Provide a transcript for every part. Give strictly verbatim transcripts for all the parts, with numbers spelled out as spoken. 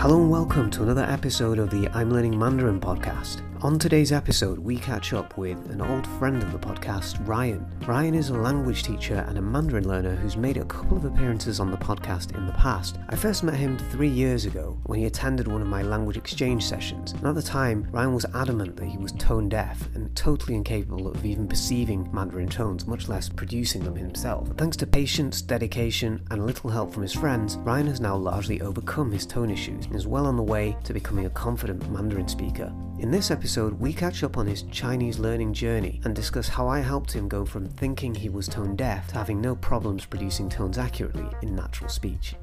Hello and welcome to another episode of the I'm Learning Mandarin podcast. On today's episode, we catch up with an old friend of the podcast, Ryan. Ryan is a language teacher and a Mandarin learner who's made a couple of appearances on the podcast in the past. I first met him three years ago when he attended one of my language exchange sessions, and at the time, Ryan was adamant that he was tone deaf and totally incapable of even perceiving Mandarin tones, much less producing them himself. But thanks to patience, dedication, and a little help from his friends, Ryan has now largely overcome his tone issues and is well on the way to becoming a confident Mandarin speaker. In this episode, we catch up on his Chinese learning journey and discuss how I helped him go from thinking he was tone deaf to having no problems producing tones accurately in natural speech.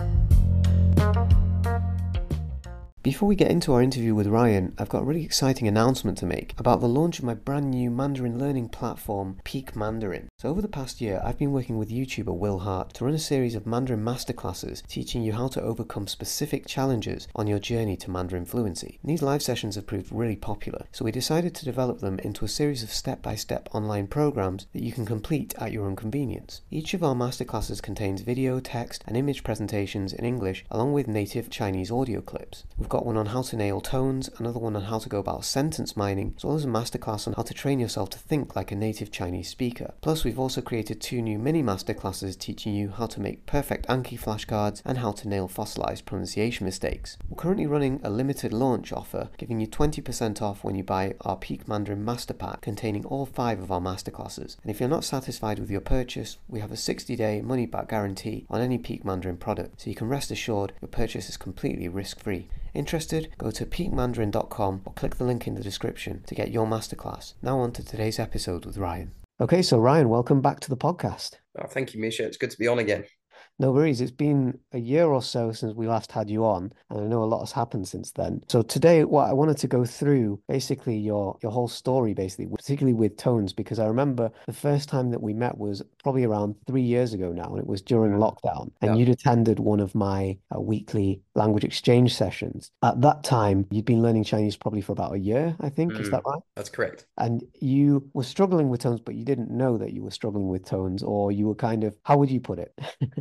Before we get into our interview with Ryan, I've got a really exciting announcement to make about the launch of my brand new Mandarin learning platform, Peak Mandarin. So over the past year, I've been working with YouTuber Will Hart to run a series of Mandarin masterclasses teaching you how to overcome specific challenges on your journey to Mandarin fluency. And these live sessions have proved really popular, so we decided to develop them into a series of step-by-step online programs that you can complete at your own convenience. Each of our masterclasses contains video, text, and image presentations in English, along with native Chinese audio clips. We've got one on how to nail tones, another one on how to go about sentence mining, as well as a masterclass on how to train yourself to think like a native Chinese speaker. Plus, we've also created two new mini masterclasses teaching you how to make perfect Anki flashcards and how to nail fossilized pronunciation mistakes. We're currently running a limited launch offer, giving you twenty percent off when you buy our Peak Mandarin Master Pack containing all five of our masterclasses. And if you're not satisfied with your purchase, we have a sixty day money-back guarantee on any Peak Mandarin product, so you can rest assured your purchase is completely risk-free. Interested? Go to peak mandarin dot com or click the link in the description to get your masterclass. Now on to today's episode with Ryan. Okay, so Ryan, welcome back to the podcast. Oh, thank you, Misha. It's good to be on again. No worries. It's been a year or so since we last had you on, and I know a lot has happened since then. So today, what I wanted to go through, basically your your whole story, basically, particularly with tones, because I remember the first time that we met was probably around three years ago now, and it was during lockdown, and Yeah. you'd attended one of my uh, weekly language exchange sessions. At that time, you'd been learning Chinese probably for about a year, I think. Is that Mm, right? that's correct. And you were struggling with tones, but you didn't know that you were struggling with tones, or you were kind of, how would you put it?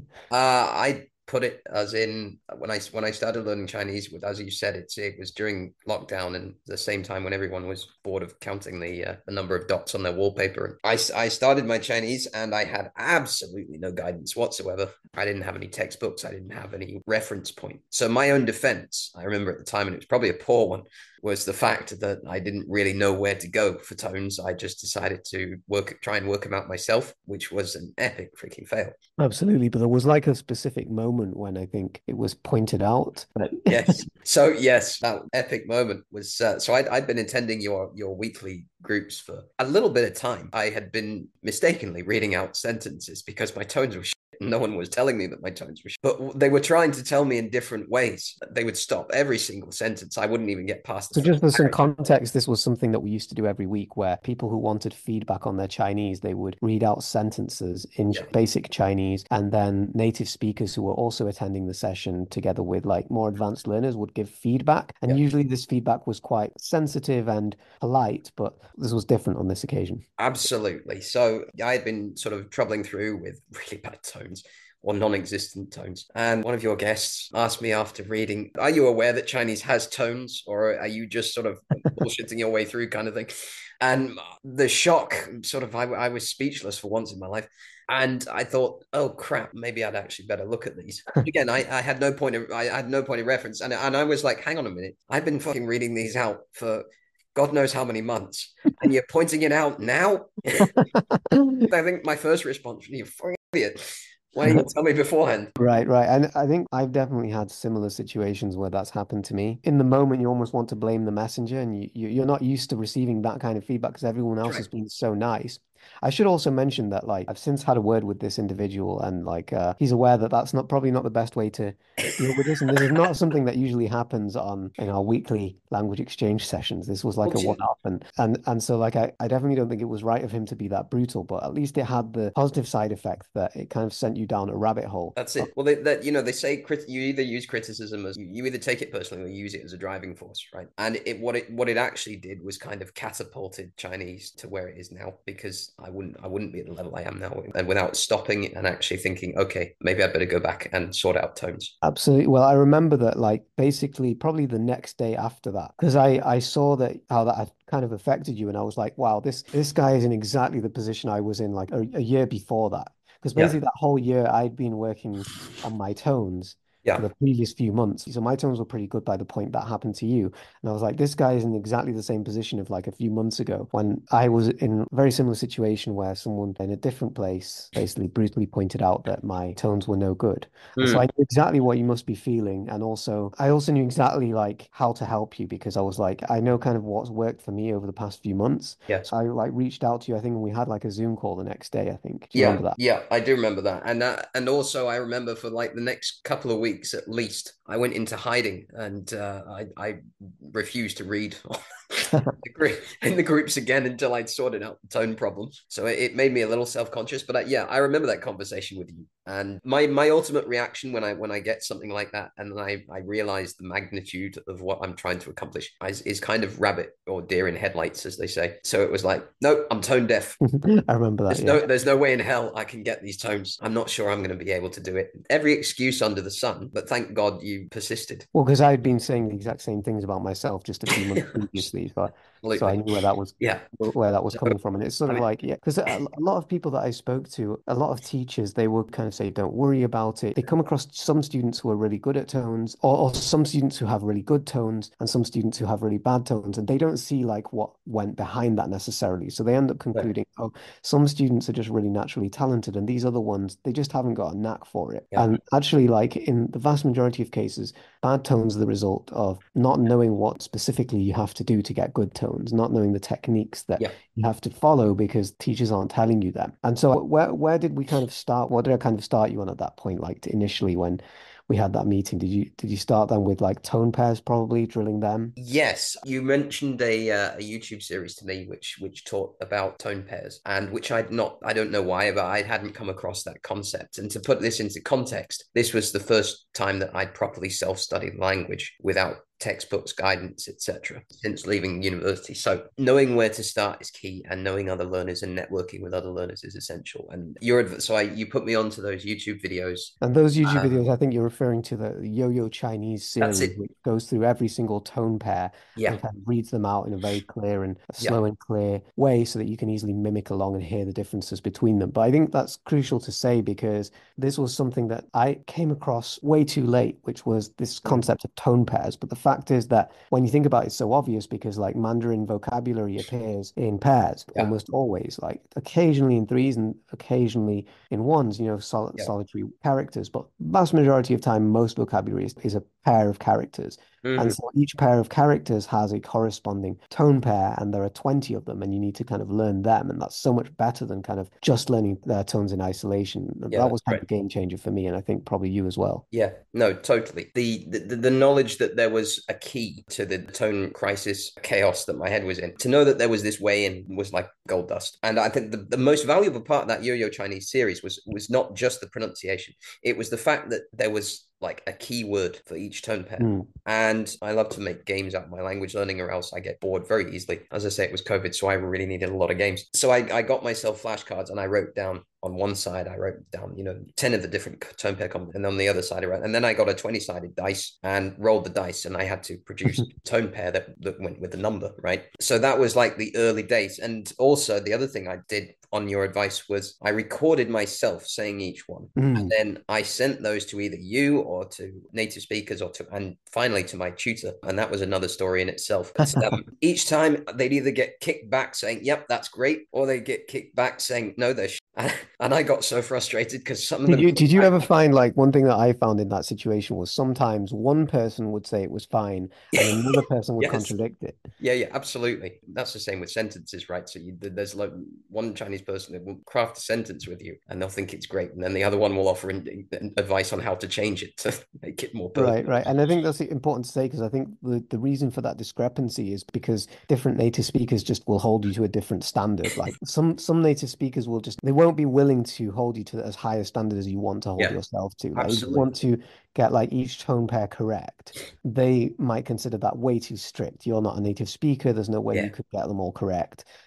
Uh, I put it as in when I when I started learning Chinese, with as you said, it's it was during lockdown and the same time when everyone was bored of counting the uh, the number of dots on their wallpaper. I I started my Chinese and I had absolutely no guidance whatsoever. I didn't have any textbooks. I didn't have any reference point. So my own defense, I remember at the time, and it was probably a poor one, was the fact that I didn't really know where to go for tones. I just decided to work, try and work them out myself, which was an epic freaking fail. Absolutely, but there was like a specific moment when I think it was pointed out. But Yes. So yes, that epic moment was uh, so I'd, I'd been attending your your weekly groups for a little bit of time. I had been mistakenly reading out sentences because my tones were shit. No one was telling me that my tones were shit. But they were trying to tell me in different ways. They would stop every single sentence. I wouldn't even get past the So just first for some paragraph. context, this was something that we used to do every week where people who wanted feedback on their Chinese, they would read out sentences in Yeah. basic Chinese, and then native speakers who were also attending the session together with like more advanced learners would give feedback. And Yeah. usually this feedback was quite sensitive and polite, but this was different on this occasion. Absolutely. So I had been sort of troubling through with really bad tones or non-existent tones. And one of your guests asked me after reading, are you aware that Chinese has tones, or are you just sort of bullshitting your way through kind of thing? And the shock, sort of, I, I was speechless for once in my life. And I thought, oh crap, maybe I'd actually better look at these. Again, I, I had no point of I had no point of reference. And, and I was like, hang on a minute. I've been fucking reading these out for God knows how many months, and you're pointing it out now. I think my first response, you fucking idiot. Why didn't you tell me beforehand? Right, right. And I think I've definitely had similar situations where that's happened to me. In the moment, you almost want to blame the messenger, and you, you you're not used to receiving that kind of feedback because everyone else has Correct. been so nice. I should also mention that like I've since had a word with this individual, and like uh, he's aware that that's not probably not the best way to deal with this, and this is not something that usually happens on in our weekly language exchange sessions. This was like Well, a do you- one-off, and and and so like I, I definitely don't think it was right of him to be that brutal, but at least it had the positive side effect that it kind of sent you down a rabbit hole. that's it. Well, they, that you know, they say crit- you either use criticism as you, you either take it personally or use it as a driving force, right? And it what it what it actually did was kind of catapulted Chinese to where it is now, because I wouldn't I wouldn't be at the level I am now. And without stopping and actually thinking, okay, maybe I better go back and sort out tones. Absolutely. Well, I remember that like basically probably the next day after that, because I I saw that how that had kind of affected you, and I was like, wow, this this guy is in exactly the position I was in like a, a year before that. Because Yeah, basically that whole year I'd been working on my tones for yeah. the previous few months. So my tones were pretty good by the point that happened to you. And I was like, this guy is in exactly the same position of like a few months ago when I was in a very similar situation where someone in a different place basically brutally pointed out that my tones were no good. And so I Mm, knew exactly what you must be feeling. And also, I also knew exactly like how to help you because I was like, I know kind of what's worked for me over the past few months. yeah. So I like reached out to you, I think, and we had like a Zoom call the next day, I think. Do you Yeah, remember that? yeah, I do remember that. And that, and also I remember for like the next couple of weeks at least, I went into hiding and uh, I I refused to read the group in the groups again until I'd sorted out the tone problems. So it, it made me a little self-conscious. But I, yeah, I remember that conversation with you. And my my ultimate reaction when I when I get something like that and then I I realize the magnitude of what I'm trying to accomplish is, is kind of rabbit or deer in headlights, as they say. So it was like, nope, I'm tone deaf. I remember that, There's yeah. no, there's no way in hell I can get these tones. I'm not sure I'm going to be able to do it. Every excuse under the sun, but thank God you persisted. Well, because I had been saying the exact same things about myself just a few months previously, so so I Absolutely. knew where that was Yeah. where that was So, coming from, and it's sort I of mean, like yeah, because a, a lot of people that I spoke to, a lot of teachers, they would kind of say, "Don't worry about it." They come across some students who are really good at tones, or, or some students who have really good tones, and some students who have really bad tones, and they don't see like what went behind that necessarily. So they end up no, concluding, "Oh, some students are just really naturally talented, and these other ones, they just haven't got a knack for it." yeah, And actually, like in the vast majority of cases bad tones are the result of not knowing what specifically you have to do to get good tones, not knowing the techniques that yeah. you have to follow because teachers aren't telling you them. And so where where did we kind of start? What did I kind of start you on at that point, like initially when we had that meeting? Did you did you start them with like tone pairs, probably drilling them? Yes, you mentioned a uh, a YouTube series to me which which taught about tone pairs and which I'd not I don't know why but I hadn't come across that concept. And to put this into context, this was the first time that I'd properly self-studied language without textbooks, guidance, et cetera, since leaving university. So knowing where to start is key, and knowing other learners and networking with other learners is essential. And your so I you put me onto those YouTube videos. And those YouTube videos, Um, I think you're referring to the Yo-Yo Chinese that's series, it. which goes through every single tone pair Yeah, and kind of reads them out in a very clear and a yeah, slow and clear way so that you can easily mimic along and hear the differences between them. But I think that's crucial to say because this was something that I came across way too late, which was this mm, concept of tone pairs. But the fact is that when you think about it, it's so obvious because like Mandarin vocabulary appears in pairs yeah, almost always, like occasionally in threes and occasionally in ones, you know, sol yeah. solitary characters, but vast majority of time, most vocabulary is, is a pair of characters. And Mhm. so each pair of characters has a corresponding tone pair, and there are twenty of them, and you need to kind of learn them. And that's so much better than kind of just learning their tones in isolation. Yeah, That that's was kind right. of a game changer for me, and I think probably you as well. Yeah, no, totally. The, the the knowledge that there was a key to the tone crisis chaos that my head was in, to know that there was this way in was like gold dust. And I think the, the most valuable part of that Yo-Yo Chinese series was was not just the pronunciation. It was the fact that there was like a key word for each tone pair. Mm. And I love to make games out of my language learning, or else I get bored very easily. As I say, it was COVID, so I really needed a lot of games. So I, I got myself flashcards and I wrote down on one side, I wrote down, you know, ten of the different tone pair combinations. And on the other side, I wrote, and then I got a twenty sided dice and rolled the dice. And I had to produce a tone pair that, that went with the number, right? So that was like the early days. And also, the other thing I did on your advice was I recorded myself saying each one. And Mm. then I sent those to either you or to native speakers or to, and finally to my tutor. And that was another story in itself. But um, each time they'd either get kicked back saying, yep, that's great, or they get kicked back saying, no, they're sh-. And I got so frustrated because some of Did them, you did you ever find like one thing that I found in that situation was sometimes one person would say it was fine and another person would yes, contradict it. yeah, yeah, absolutely. That's the same with sentences, right? So you, there's like one Chinese person that will craft a sentence with you, and they'll think it's great, and then the other one will offer in, in advice on how to change it to make it more Right, personal. right. And I think that's important to say because I think the, the reason for that discrepancy is because different native speakers just will hold you to a different standard. Like some some native speakers will just they won't be willing to hold you to as high a standard as you want to hold Yeah, yourself to. Like if you want absolutely. to get like each tone pair correct, they might consider that way too strict. You're not a native speaker, there's no way Yeah, you could get them all correct.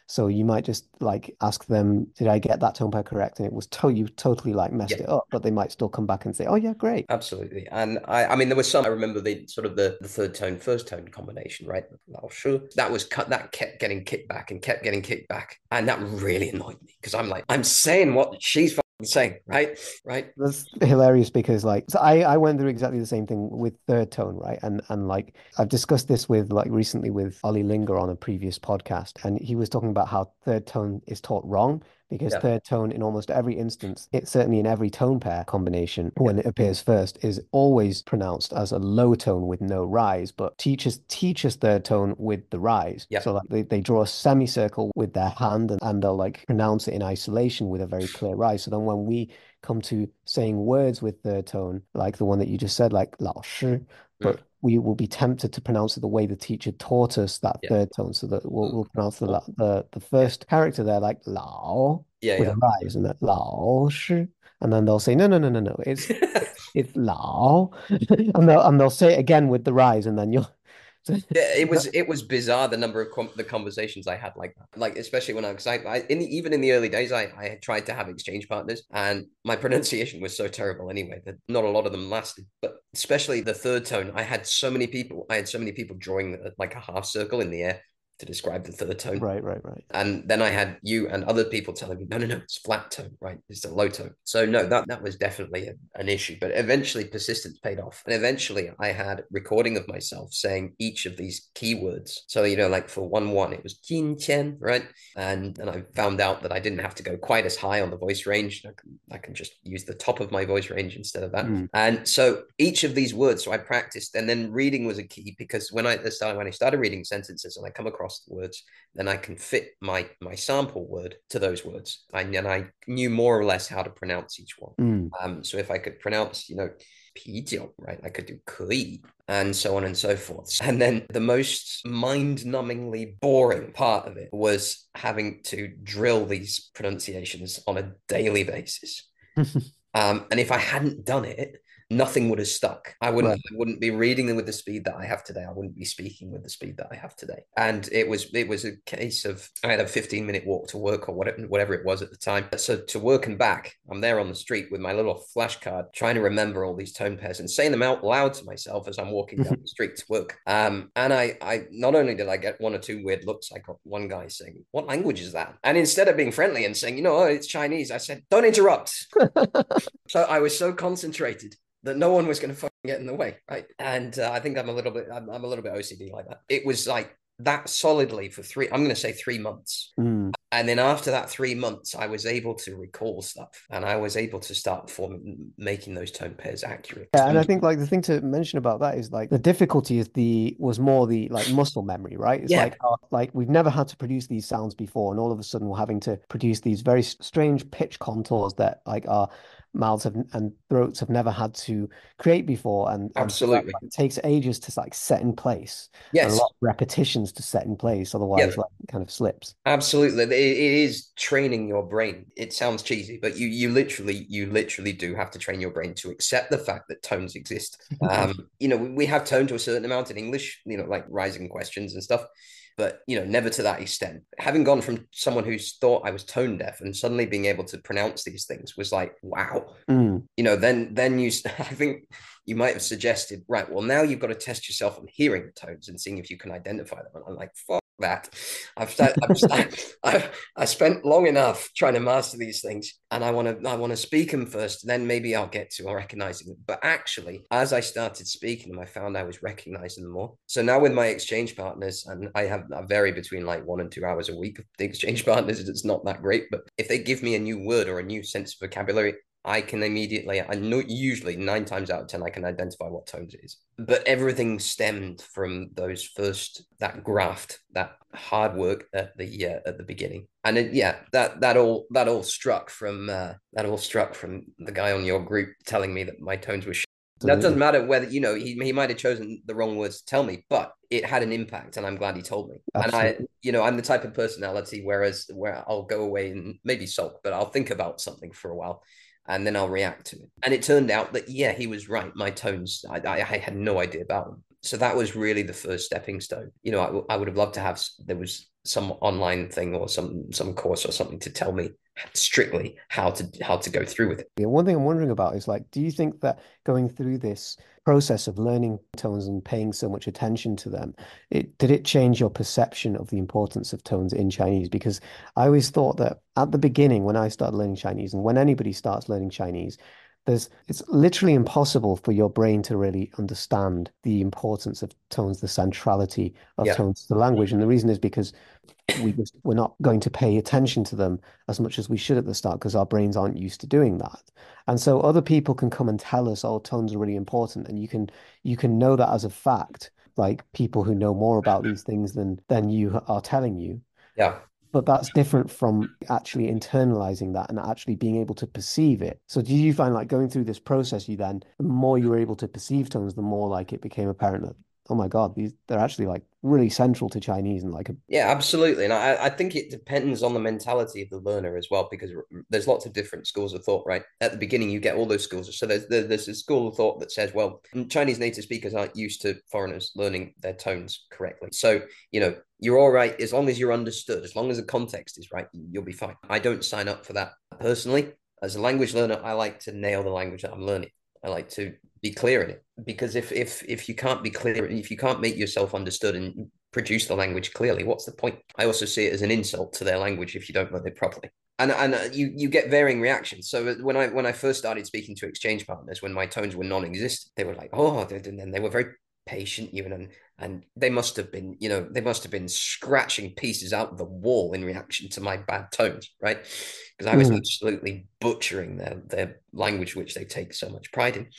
So you might just like ask them, did I get that tone pair correct? And it was to you totally like messed Yeah. it up, but they might still come back and say, oh yeah, great. Absolutely. And I, I mean, there was some, I remember the sort of the, the third tone, first tone combination, right? Lao shu. That was cut, that kept getting kicked back and kept getting kicked back. And that really annoyed me because I'm like, I'm saying what she's fucking saying, right? Right. That's hilarious because like so I I went through exactly the same thing with third tone, right? And and like I've discussed this with like recently with Ollie Linger on a previous podcast, and he was talking about how third tone is taught wrong because Yeah. third tone in almost every instance, it certainly in every tone pair combination Yeah. when it appears first is always pronounced as a low tone with no rise, but teachers teach us third tone with the rise. Yeah. So like they, they draw a semicircle with their hand and, and they'll like pronounce it in isolation with a very clear rise. So then when we come to saying words with third tone, like the one that you just said, like 老师, Mm. but we will be tempted to pronounce it the way the teacher taught us that Yeah. third tone, so that we'll, we'll pronounce the Oh, the the yeah. first character there like 老 Yeah. with Yeah. a rise, and that 老师, and then they'll say no no no no no, it's it's it's 老, and they'll and they'll say it again with the rise, and then you'll. Yeah, it was it was bizarre the number of com the conversations I had like that. Like especially when I because I, I in the, even in the early days I I had tried to have exchange partners and my pronunciation was so terrible anyway that not a lot of them lasted. But especially the third tone, I had so many people I had so many people drawing uh, like a half circle in the air to describe the third tone. Right, right, right. And then I had you and other people telling me, no, no, no, it's flat tone, right? It's a low tone. So no, that that was definitely a, an issue. But eventually persistence paid off. And eventually I had recording of myself saying each of these keywords. So, you know, like for one one, it was jin qian, right? And and I found out that I didn't have to go quite as high on the voice range. I can, I can just use the top of my voice range instead of that. Mm. And so each of these words, so I practiced, and then reading was a key because when I at the start, when I started reading sentences and I come across the words, then I can fit my my sample word to those words. I, and I knew more or less how to pronounce each one. Mm. Um, so if I could pronounce, you know, 啤酒, right, I could do 可以, and so on and so forth. And then the most mind-numbingly boring part of it was having to drill these pronunciations on a daily basis. um, and if I hadn't done it, nothing would have stuck. I wouldn't Right. I wouldn't be reading them with the speed that I have today. I wouldn't be speaking with the speed that I have today. And it was it was a case of I had a fifteen minute walk to work or whatever whatever it was at the time. So to work and back, I'm there on the street with my little flashcard trying to remember all these tone pairs and saying them out loud to myself as I'm walking down the street to work. Um, and I I not only did I get one or two weird looks, I got one guy saying, "What language is that?" And instead of being friendly and saying, you know, oh, it's Chinese, I said, "Don't interrupt." So I was so concentrated that no one was going to fucking get in the way, right? And uh, I think I'm a little bit, I'm, I'm a little bit O C D like that. It was like that solidly for three, I'm going to say three months. Mm. And then after that three months, I was able to recall stuff and I was able to start forming, making those tone pairs accurate. Yeah, and I think like the thing to mention about that is like the difficulty is the was more the like muscle memory, right? It's Yeah. like uh, like we've never had to produce these sounds before, and all of a sudden we're having to produce these very s- strange pitch contours that like our mouths have and throats have never had to create before, and and so that Absolutely. like, takes ages to like set in place, and a Yes. lot of repetitions to set in place, Yeah. otherwise like it kind of slips. Absolutely. It, it is training your brain. It sounds cheesy, but you you literally you literally do have to train your brain to accept the fact that tones exist. Um, you know, we, we have tone to a certain amount in English, you know, like rising questions and stuff, but you know, never to that extent. Having gone from someone who's thought I was tone deaf and suddenly being able to pronounce these things was like, wow. Mm. You know, then then you I think you might have suggested, right, well, now you've got to test yourself on hearing the tones and seeing if you can identify them. And I'm like, fuck that. I've, I've, I've I spent long enough trying to master these things, and I want to I want to speak them first. Then maybe I'll get to recognizing them. But actually, as I started speaking them, I found I was recognizing them more. So now with my exchange partners, and I have I vary between like one and two hours a week. The exchange partners, it's not that great, but if they give me a new word or a new sense of vocabulary, I can immediately, I know usually nine times out of ten, I can identify what tones it is. But everything stemmed from those first, that graft, that hard work at the uh, at the beginning. And it, yeah, that that all that all struck from uh, that all struck from the guy on your group telling me that my tones were. Sh- that doesn't matter whether, you know, he, he might have chosen the wrong words to tell me, but it had an impact and I'm glad he told me. Absolutely. And I, you know, I'm the type of personality whereas where I'll go away and maybe sulk, but I'll think about something for a while and then I'll react to it. And it turned out that, yeah, he was right. My tones, I, I, I had no idea about them. so that was really the first stepping stone. You know, I, w- I would have loved to have there was some online thing or some some course or something to tell me strictly how to how to go through with it. Yeah, one thing I'm wondering about is like, do you think that going through this process of learning tones and paying so much attention to them, it did it change your perception of the importance of tones in Chinese? Because I always thought that at the beginning, when I started learning Chinese, and when anybody starts learning Chinese, there's it's literally impossible for your brain to really understand the importance of tones, the centrality of Yeah, tones to the language. And the reason is because we just we're not going to pay attention to them as much as we should at the start because our brains aren't used to doing that. And so other people can come and tell us, oh, tones are really important, and you can you can know that as a fact, like people who know more about these things than than you are telling you. yeah. But that's different from actually internalizing that and actually being able to perceive it. So do you find like going through this process, you then, the more you were able to perceive tones, the more like it became apparent that, oh my God, these they're actually like really central to Chinese and like a Yeah, absolutely. And I, I think it depends on the mentality of the learner as well, because there's lots of different schools of thought, right? At the beginning, you get all those schools. So there's there's a school of thought that says, well, Chinese native speakers aren't used to foreigners learning their tones correctly. So, you know, you're all right as long as you're understood, as long as the context is right, you'll be fine. I don't sign up for that personally. As a language learner, I like to nail the language that I'm learning. I like to be clear in it because if if if you can't be clear, if you can't make yourself understood and produce the language clearly, what's the point? I also see it as an insult to their language if you don't learn it properly. And and uh, you you get varying reactions. So when I when I first started speaking to exchange partners, when my tones were non-existent, they were like, oh, and then they were very patient even, and and they must have been, you know, they must have been scratching pieces out of the wall in reaction to my bad tones, right? Because I was Mm. absolutely butchering their their language, which they take so much pride in.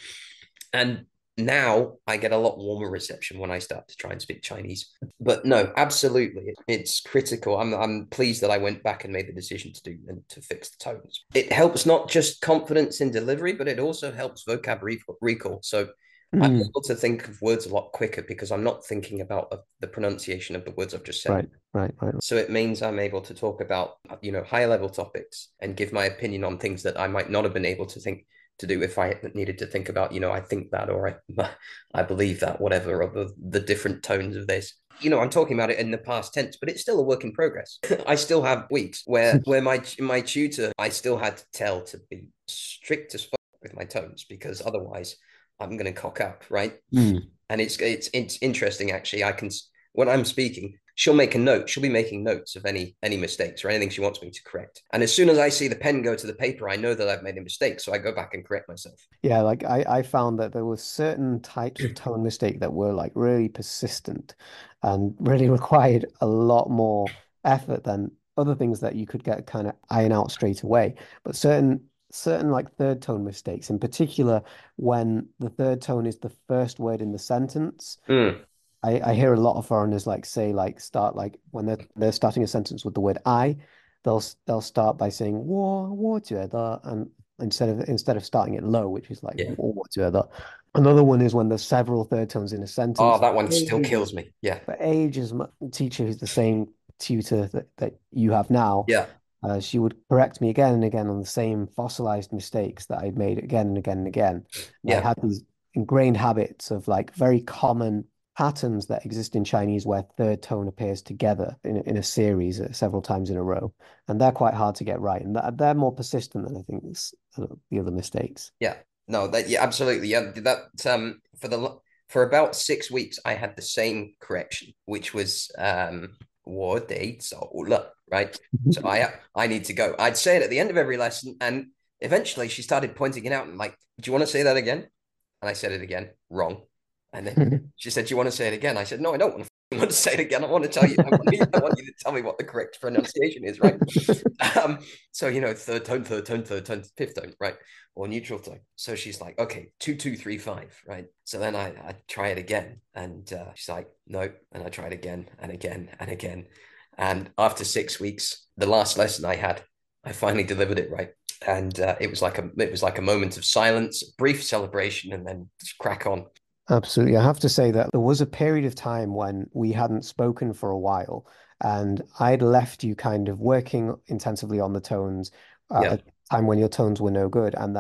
And now I get a lot warmer reception when I start to try and speak Chinese. But no, absolutely, it's critical. I'm I'm pleased that I went back and made the decision to do and to fix the tones. It helps not just confidence in delivery, but it also helps vocab recall. So I'm Mm. able to think of words a lot quicker because I'm not thinking about the pronunciation of the words I've just said. Right, right, right. So it means I'm able to talk about, you know, higher level topics and give my opinion on things that I might not have been able to think to do if I needed to think about, you know, I think that or I, I believe that, whatever, or the, the different tones of this. You know, I'm talking about it in the past tense, but it's still a work in progress. I still have weeks where where my my tutor, I still had to tell to be strict as fuck with my tones because otherwise I'm going to cock up, right? Mm. And it's it's it's interesting actually. I can when I'm speaking, she'll make a note. She'll be making notes of any any mistakes or anything she wants me to correct. And as soon as I see the pen go to the paper, I know that I've made a mistake, so I go back and correct myself. Yeah, like I, I found that there were certain types of tone mistake that were like really persistent and really required a lot more effort than other things that you could get kind of iron out straight away. But certain certain like third tone mistakes, in particular, when the third tone is the first word in the sentence, Mm, I, I hear a lot of foreigners like say like start like when they're they're starting a sentence with the word I, they'll they'll start by saying 我我觉得 and instead of instead of starting it low, which is like yeah. 我觉得. Another one is when there's several third tones in a Oh, sentence. that one still Ages, kills me. Yeah. for ages, my teacher who's the same tutor that, that you have now, Yeah. uh, she would correct me again and again on the same fossilized mistakes that I'd made again and again and again. And I Yeah. had these ingrained habits of like very common patterns that exist in Chinese where third tone appears together in, in a series uh, several times in a row. And they're quite hard to get right. And that, they're more persistent than I think s- the other mistakes. Yeah. No, that yeah, absolutely. Yeah. That um for the for about six weeks I had the same correction, which was um 我得走了, right? So I I need to go. I'd say it at the end of every lesson, and eventually she started pointing it out and like, do you want to say that again? And I said it again, wrong. And then she said, do you want to say it again? I said, no, I don't want to, want to say it again. I want to tell you, I want you, I want you to tell me what the correct pronunciation is, right? um, so, you know, third tone, third tone, third tone, fifth tone, right? Or neutral tone. So she's like, okay, two, two, three, five, right? So then I, I try it again. And uh, she's like, no. And I tried again and again and again. And after six weeks, the last lesson I had, I finally delivered it right. And uh, it was like a it was like a moment of silence, brief celebration, and then just crack on. Absolutely. I have to say that there was a period of time when we hadn't spoken for a while, and I'd left you kind of working intensively on the tones at Yeah, a time when your tones were no good. And then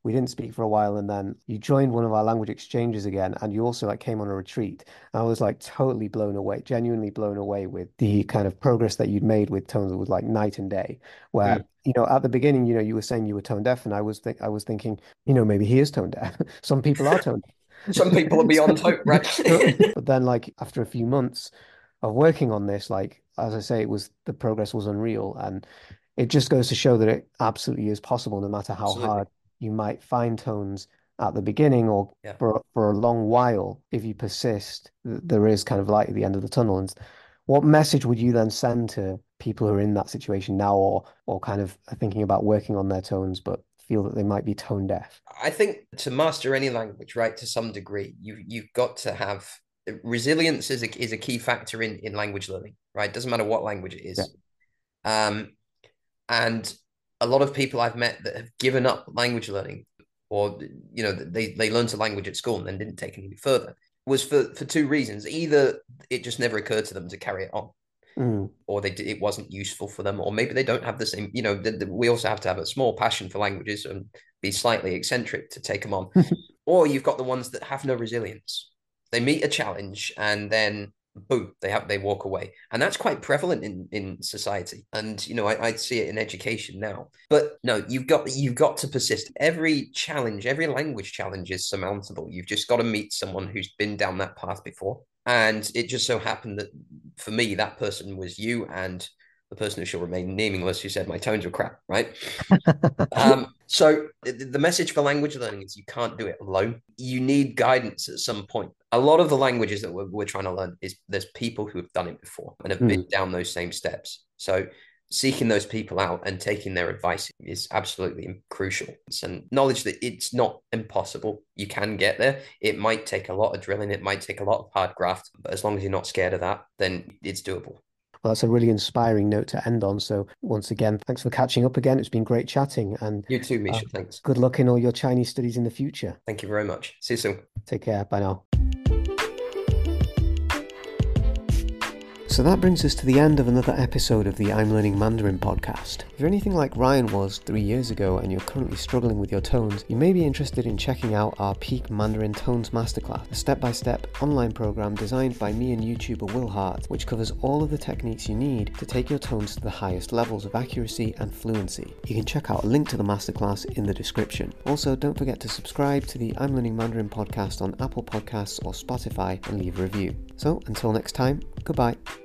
we didn't speak for a while, and then you joined one of our language exchanges again, and you also like came on a retreat. I was like totally blown away, genuinely blown away with the kind of progress that you'd made with tones. It was like night and day. Where, Mm. you know, at the beginning, you know, you were saying you were tone deaf, and I was think I was thinking, you know, maybe he is tone deaf. Some people are tone Some people are deaf. beyond hope, right? But then, like after a few months of working on this, like as I say, it was the progress was unreal, and it just goes to show that it absolutely is possible, no matter how Absolutely. hard you might find tones at the beginning or Yeah. for for a long while. If you persist, th- there is kind of light at the end of the tunnel. And what message would you then send to people who are in that situation now, or or kind of are thinking about working on their tones, but feel that they might be tone deaf? I think to master any language, right, to some degree, you you've got to have resilience is a is a key factor in in language learning, right? Doesn't matter what language it Yeah. is. Um, and a lot of people I've met that have given up language learning, or you know, they they learned a language at school and then didn't take it any further, was for for two reasons. Either it just never occurred to them to carry it on, Mm. or they it wasn't useful for them, or maybe they don't have the same. You know, the, the, we also have to have a small passion for languages and be slightly eccentric to take them on. Or you've got the ones that have no resilience. They meet a challenge and then boom, they have they walk away, and that's quite prevalent in in society. And you know, I, I see it in education now. But no, you've got you've got to persist. Every challenge, every language challenge is surmountable. You've just got to meet someone who's been down that path before. And it just so happened that for me, that person was you and the person who shall remain nameless who said my tones were crap, right? Um, so the, the message for language learning is you can't do it alone. You need guidance at some point. A lot of the languages that we're, we're trying to learn is there's people who have done it before and have been Mm. down those same steps. So seeking those people out and taking their advice is absolutely crucial. And knowledge that it's not impossible. You can get there. It might take a lot of drilling. It might take a lot of hard graft, but as long as you're not scared of that, then it's doable. Well, that's a really inspiring note to end on. So once again, thanks for catching up again. It's been great chatting, and You too, uh, Misha. Thanks. good luck in all your Chinese studies in the future. Thank you very much. See you soon. Take care. Bye now. So that brings us to the end of another episode of the I'm Learning Mandarin podcast. If you're anything like Ryan was three years ago and you're currently struggling with your tones, you may be interested in checking out our Peak Mandarin Tones Masterclass, a step-by-step online program designed by me and YouTuber Will Hart, which covers all of the techniques you need to take your tones to the highest levels of accuracy and fluency. You can check out a link to the masterclass in the description. Also, don't forget to subscribe to the I'm Learning Mandarin podcast on Apple Podcasts or Spotify and leave a review. So, until next time, goodbye.